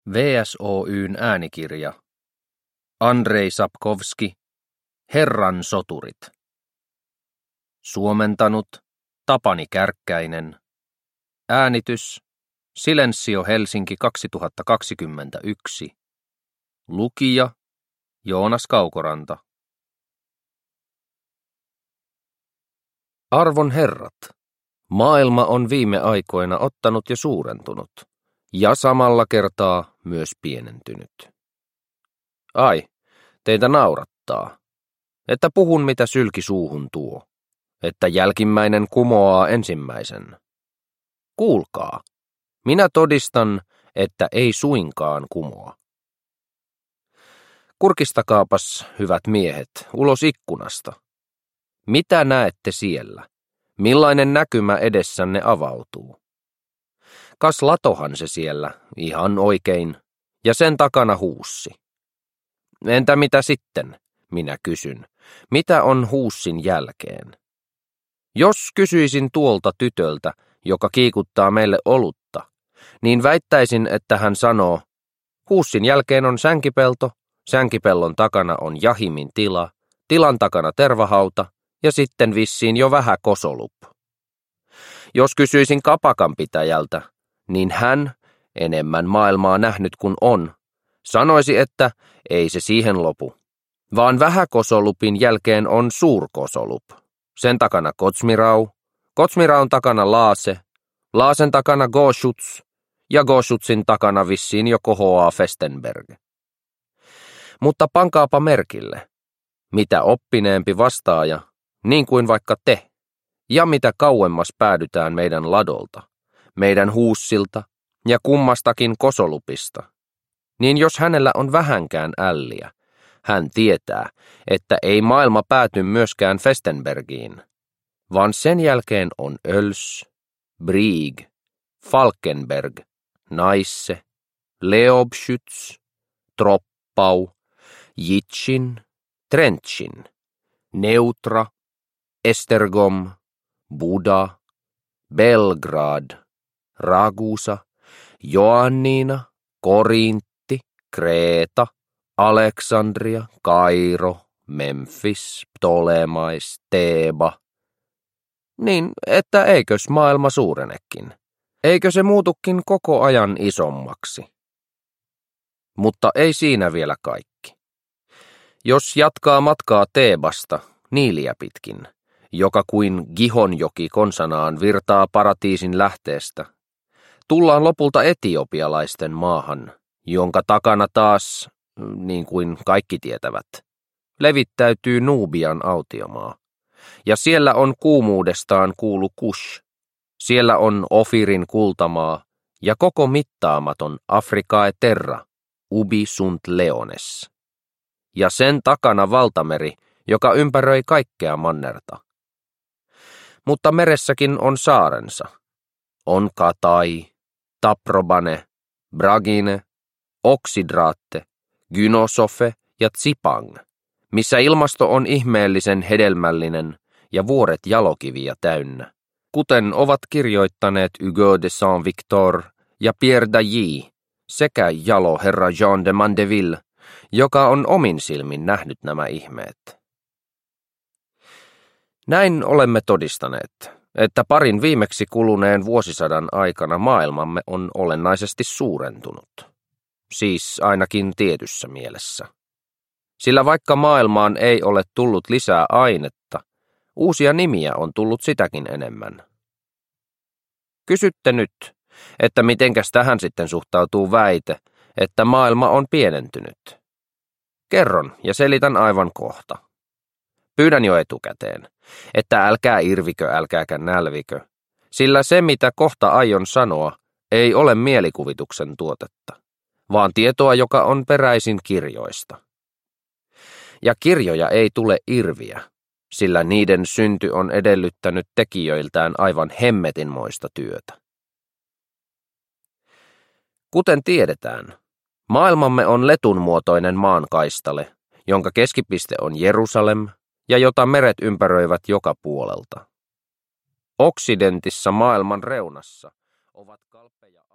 VSOY:n äänikirja. Andrei Sapkowski, Herran soturit. Suomentanut Tapani Kärkkäinen. Äänitys Silensio Helsinki 2021. Lukija Joonas Kaukoranta. Arvon herrat, maailma on viime aikoina ottanut ja suurentunut, ja samalla kertaa myös pienentynyt. Ai, teitä naurattaa, että puhun mitä sylki suuhun tuo, että jälkimmäinen kumoaa ensimmäisen. Kuulkaa, minä todistan, että ei suinkaan kumoa. Kurkistakaapas, hyvät miehet, ulos ikkunasta. Mitä näette siellä? Millainen näkymä edessänne avautuu? Kas latohan se siellä, ihan oikein, ja sen takana huussi. Entä mitä sitten, minä kysyn, mitä on huussin jälkeen? Jos kysyisin tuolta tytöltä, joka kiikuttaa meille olutta, niin väittäisin, että hän sanoo, huussin jälkeen on sänkipelto, sänkipellon takana on jahimin tila, tilan takana tervahauta ja sitten vissiin jo vähän kosolup. Jos kysyisin kapakanpitäjältä, niin hän, enemmän maailmaa nähnyt kuin on, sanoisi, että ei se siihen lopu, vaan vähäkosolupin jälkeen on suurkosolup. Sen takana Kotsmirau, Kotsmiraun takana Laase, Laasen takana Goschutz ja Goschutzin takana vissiin jo kohoaa Festenberg. Mutta pankaapa merkille, mitä oppineempi vastaaja, niin kuin vaikka te, ja mitä kauemmas päädytään meidän ladolta, meidän huussilta ja kummastakin kosolupista, niin jos hänellä on vähänkään älliä, hän tietää, että ei maailma pääty myöskään Festenbergiin, vaan sen jälkeen on Öls, Brieg, Falkenberg, Naisse, Leobschütz, Troppau, Jitschin, Trenčín, Neutra, Esztergom, Buda, Belgrad, Ragusa, Joannina, Korintti, Kreeta, Aleksandria, Kairo, Memphis, Ptolemais, Teeba. Niin, että eikös maailma suurenekin? Eikö se muutukin koko ajan isommaksi? Mutta ei siinä vielä kaikki. Jos jatkaa matkaa Teebasta, Niiliä pitkin, joka kuin Gihonjoki konsanaan virtaa paratiisin lähteestä, tullaan lopulta etiopialaisten maahan, jonka takana taas, niin kuin kaikki tietävät, levittäytyy Nubian autiomaa. Ja siellä on kuumuudestaan kuulu Kush, siellä on Ofirin kultamaa ja koko mittaamaton Africae terra, ubi sunt leones. Ja sen takana valtameri, joka ympäröi kaikkea mannerta. Mutta meressäkin on saarensa. On Katai, Taprobane, Bragine, Oksidraatte, Gynosofe ja Tsipang, missä ilmasto on ihmeellisen hedelmällinen ja vuoret jalokiviä täynnä, kuten ovat kirjoittaneet Hugo de Saint-Victor ja Pierre Dailly sekä jalo herra Jean de Mandeville, joka on omin silmin nähnyt nämä ihmeet. Näin olemme todistaneet, että parin viimeksi kuluneen vuosisadan aikana maailmamme on olennaisesti suurentunut. Siis ainakin tietyssä mielessä. Sillä vaikka maailmaan ei ole tullut lisää ainetta, uusia nimiä on tullut sitäkin enemmän. Kysytte nyt, että mitenkäs tähän sitten suhtautuu väite, että maailma on pienentynyt. Kerron ja selitän aivan kohta. Pyydän jo etukäteen, että älkää irvikö, älkääkä nälvikö, sillä se mitä kohta aion sanoa ei ole mielikuvituksen tuotetta, vaan tietoa, joka on peräisin kirjoista. Ja kirjoja ei tule irviä, sillä niiden synty on edellyttänyt tekijöiltään aivan hemmetinmoista työtä. Kuten tiedetään, maailmamme on letunmuotoinen maankaistale, jonka keskipiste on Jerusalem ja jota meret ympäröivät joka puolelta. Oksidentissa maailman reunassa ovat kalpeja